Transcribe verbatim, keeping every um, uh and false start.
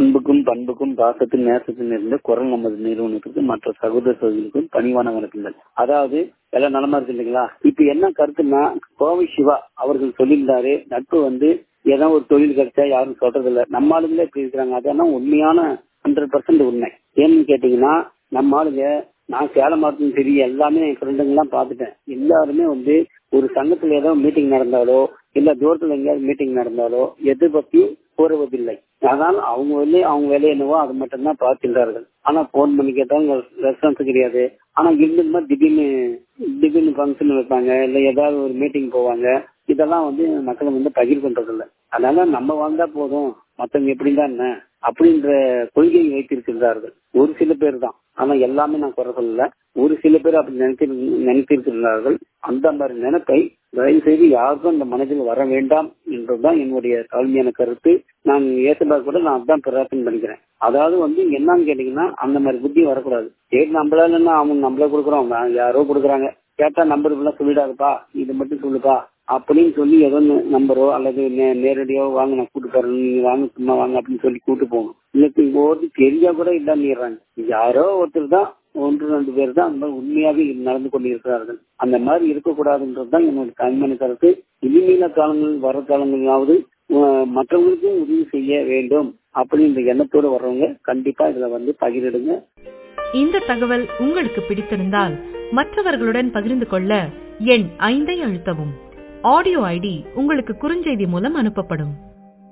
அன்புக்கும் பண்புக்கும் பாசத்தின் நேசத்தின் இருந்த குரல் நமது நிறுவனத்துக்கு மற்ற சகோதர சகோதரிக்கும் பணிவான வணக்கங்கள். அதாவது எல்லாம் நலமா இருக்கு இல்லைங்களா? இப்ப என்ன கருத்துன்னா, கோவை சிவா அவர்கள் சொல்லியிருந்தாரு, நட்பு வந்து ஏதோ ஒரு தொழில் கிடைச்சா யாரும் சொல்றது இல்ல, நம்ம ஆளுங்களே இப்படி இருக்கிறாங்க. அதெல்லாம் உண்மையான ஹண்ட்ரட் பர்சன்ட் உண்மை. ஏன்னு கேட்டீங்கன்னா, நம்ம ஆளுங்க, நான் சேலம் மாவட்டத்தும் சரி, எல்லாமே என் ஃப்ரெண்டுங்க எல்லாம் பாத்துட்டேன். எல்லாருமே வந்து ஒரு சங்கத்துல ஏதோ மீட்டிங் நடந்தாலோ இல்ல தூரத்துல எங்கேயாவது மீட்டிங் நடந்தாலோ எது பத்தி கூறுவதில்லை. அதனால் அவங்க வந்து அவங்க வேலை என்னவோ அது மட்டும்தான் பார்க்கின்றார்கள். ஆனா போன் பண்ணி கேட்டாங்க ரெஸ்பான்ஸ் கிடையாது. ஆனா இருந்துமா திடீர்னு திடீர்னு ஃபங்க்ஷன் வைப்பாங்க, இல்ல ஏதாவது ஒரு மீட்டிங் போவாங்க. இதெல்லாம் வந்து மக்கள் வந்து பகிர் பண்றது இல்லை. அதனால நம்ம வாழ்ந்தா போதும், மத்தவங்க எப்படிதான் என்ன அப்படின்ற கொள்கையை வைத்திருக்கிறார்கள் ஒரு சில பேர் தான். ஆனா எல்லாமே நான் குறை சொல்லல, ஒரு சில பேர் அப்படி நினைத்து நினைத்திருக்கிறார்கள். அந்த மாதிரி நினைப்பை தயவு செய்து யாருக்கும் இந்த மனதில் வர வேண்டாம் என்றுதான் என்னுடைய தாழ்மையான கருத்து. நான் ஏசபா கூட நான் அதான் பிரார்த்தனை பண்ணிக்கிறேன். அதாவது வந்து என்னன்னு கேட்டீங்கன்னா, அந்த மாதிரி புத்தி வரக்கூடாது. சரி நம்மளால என்ன, அவங்க நம்மள கொடுக்குறோம், யாரோ கொடுக்குறாங்க, கேட்டா நம்பர் எல்லாம் சொல்லிடாதுப்பா, இது மட்டும் சொல்லுப்பா அப்படின்னு சொல்லி ஏதோ நம்பரோ அல்லது நேரடியோ வாங்க நான் கூட்டு போறேன், நீங்க வாங்க சும்மா வாங்க அப்படின்னு சொல்லி கூட்டு போகணும். இன்னைக்கு ஓட்டு தெரியா கூட இல்லாம யாரோ ஒருத்தர் தான், ஒன்று ரெண்டு பேர் தான் அந்த மாதிரி உண்மையாவே நடந்து கொண்டிருக்கிறார்கள். அந்த மாதிரி இருக்கக்கூடாதுன்றதுதான் என்னோட தன்மையான கருத்து. இனிமேல காலங்கள் வர காலங்களாவது மற்றவங்களுக்கும் உதவி செய்ய வேண்டும் அப்படின்ற எண்ணத்தோடு வர்றவங்க கண்டிப்பா இதுல வந்து பகிரிடுங்க. இந்த தகவல் உங்களுக்கு பிடித்திருந்தால் மற்றவர்களுடன் பகிர்ந்து கொள்ள எண் ஐந்தை அழுத்தவும். ஆடியோ ஐடி உங்களுக்கு குறுஞ்செய்தி மூலம் அனுப்பப்படும்.